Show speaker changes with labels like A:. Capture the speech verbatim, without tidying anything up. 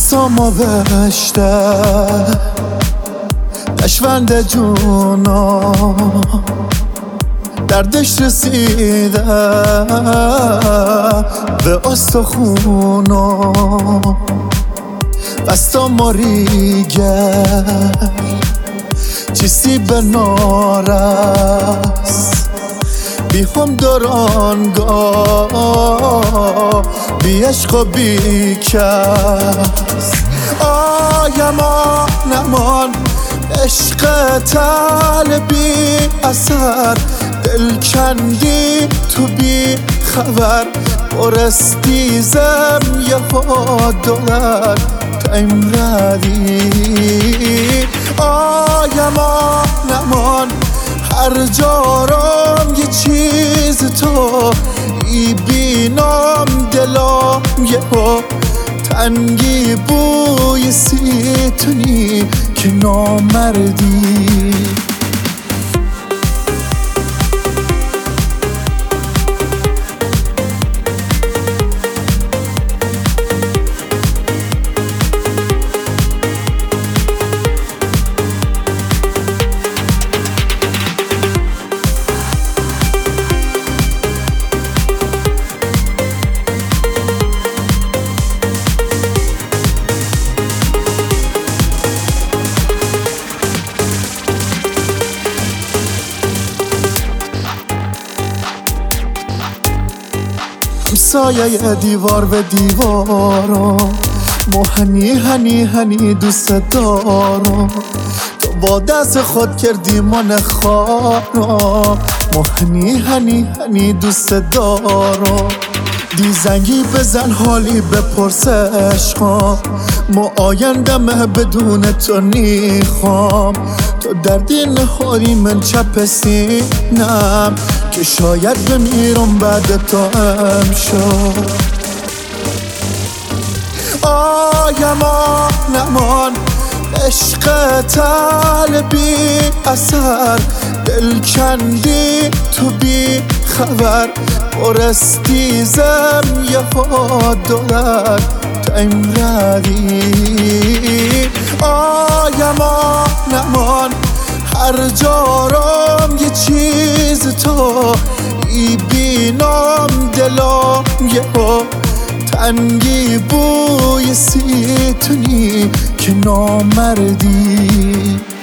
A: دستامو بشته نشونده جونا دردش رسیده به استخونا دستامو ریگه چیستی به نارست بی هم دارانگاه بی عشق و بی کس آیم آنمان عشق تل بی اثر دل کندی تو بی خبر برستی زم یه ها دولت تایم ردی آیم آنمان هر جارم یه چیز تو ای بینام دلام یه ها تنگی بوی سیتونی که نامردی سایه دیوار به دیوارم موهنی هنی هنی دوست دارم تو با دست خود کردی من خارم موهنی هنی هنی دوست دارم دی زنگی بزن حالی بپرس عشقم ما آیندمه بدون تو نیخوام تو دردی نهاری من چپ سینم که شاید بمیرم بعد تو امشب آیم آنمان عشق تل بی اثر دل کندی تو بی خبر برستی زم یه ها دولت تایم ردی آیم آنمان هر جارم یه چیز تو ای بینام دلام یه ها تنگی بوی سیتونی که نامردی